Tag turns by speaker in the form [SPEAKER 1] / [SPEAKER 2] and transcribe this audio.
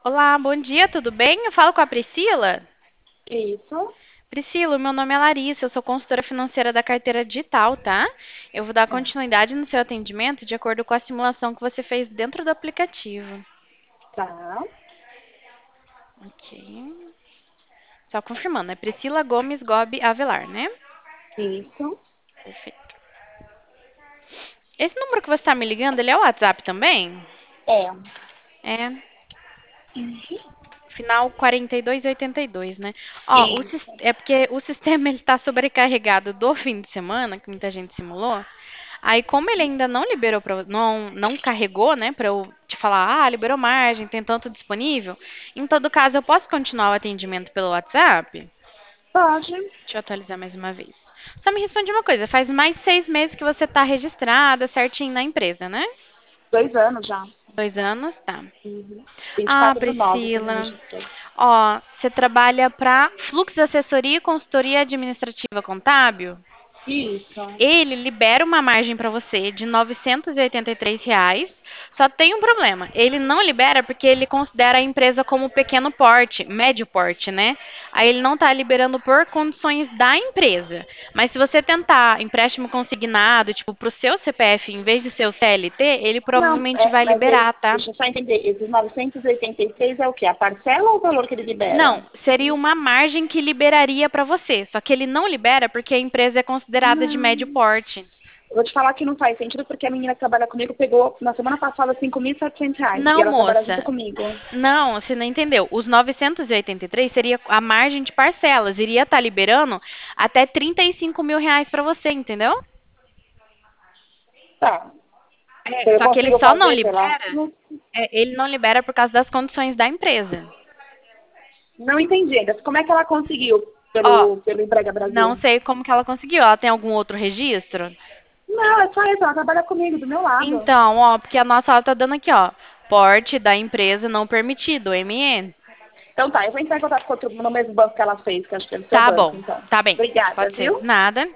[SPEAKER 1] Olá, bom dia, tudo bem? Eu falo com a Priscila.
[SPEAKER 2] Isso,
[SPEAKER 1] Priscila, meu nome é Larissa, eu sou consultora financeira da carteira digital, tá? Eu vou dar
[SPEAKER 2] tá,
[SPEAKER 1] continuidade no seu atendimento de acordo com a simulação que você fez dentro do aplicativo.
[SPEAKER 2] tá,
[SPEAKER 1] Ok. Só confirmando, é Priscila Gomes Gobi Avelar, né?
[SPEAKER 2] isso,
[SPEAKER 1] Perfeito. Esse número que você está me ligando, ele é o WhatsApp também?
[SPEAKER 2] é,
[SPEAKER 1] É.
[SPEAKER 2] uhum,
[SPEAKER 1] Final 4282, né? Ó,
[SPEAKER 2] isso.
[SPEAKER 1] é porque o sistema ele está sobrecarregado do fim de semana, que muita gente simulou. Aí, como ele ainda não liberou, não carregou, né, para eu te falar, liberou margem, tem tanto disponível. Em todo caso, eu posso continuar o atendimento pelo WhatsApp?
[SPEAKER 2] Pode,
[SPEAKER 1] Deixa eu atualizar mais uma vez. Só me responde uma coisa, faz mais de 6 meses que você está registrada certinho na empresa, né?
[SPEAKER 2] 2 anos já.
[SPEAKER 1] 2 anos, tá.
[SPEAKER 2] Uhum.
[SPEAKER 1] Ah,
[SPEAKER 2] 24/9 que eu me
[SPEAKER 1] Priscila.
[SPEAKER 2] registrei.
[SPEAKER 1] Ó, você trabalha para Fluxo Assessoria e Consultoria Administrativa Contábil?
[SPEAKER 2] Isso.
[SPEAKER 1] Ele libera uma margem para você de R$ 983. Só tem um problema. Ele não libera porque ele considera a empresa como pequeno porte, médio porte, né? Aí ele não está liberando por condições da empresa. Mas se você tentar empréstimo consignado, tipo, para o seu CPF em vez de ser o CLT, ele
[SPEAKER 2] Não,
[SPEAKER 1] provavelmente vai
[SPEAKER 2] mas
[SPEAKER 1] liberar, tá?
[SPEAKER 2] deixa eu só entender, esses 983 é o quê? A parcela ou o valor que ele libera?
[SPEAKER 1] Não, seria uma margem que liberaria para você. Só que ele não libera porque a empresa é considerada de médio
[SPEAKER 2] Não.
[SPEAKER 1] porte.
[SPEAKER 2] Eu vou te falar que não faz sentido porque a menina que trabalha comigo pegou na semana passada R$ 5.700 e
[SPEAKER 1] Não,
[SPEAKER 2] ela trabalha junto
[SPEAKER 1] moça.
[SPEAKER 2] comigo.
[SPEAKER 1] Não, você não entendeu. Os 983 seria a margem de parcelas. Iria estar liberando até R$ 35.000 para você, entendeu?
[SPEAKER 2] Tá.
[SPEAKER 1] É,
[SPEAKER 2] Então eu
[SPEAKER 1] só que ele
[SPEAKER 2] consigo
[SPEAKER 1] só não
[SPEAKER 2] fazer pela.
[SPEAKER 1] libera. Ele não libera por causa das condições da empresa.
[SPEAKER 2] Não entendi ainda. Como é que ela conseguiu
[SPEAKER 1] Ó,
[SPEAKER 2] pelo Emprega
[SPEAKER 1] não
[SPEAKER 2] Brasil?
[SPEAKER 1] sei como que ela conseguiu. Ela tem algum outro registro?
[SPEAKER 2] Não, é só isso. Ela trabalha comigo, do meu lado.
[SPEAKER 1] Então, ó, porque a nossa ela tá dando aqui, ó. Porte da empresa não permitido, MN.
[SPEAKER 2] Então tá, eu vou entrar em contato com no mesmo banco que ela fez, que acho que deve ser o
[SPEAKER 1] Tá
[SPEAKER 2] banco,
[SPEAKER 1] bom,
[SPEAKER 2] então.
[SPEAKER 1] tá bem.
[SPEAKER 2] Obrigada,
[SPEAKER 1] Pode ser.
[SPEAKER 2] viu?
[SPEAKER 1] Nada.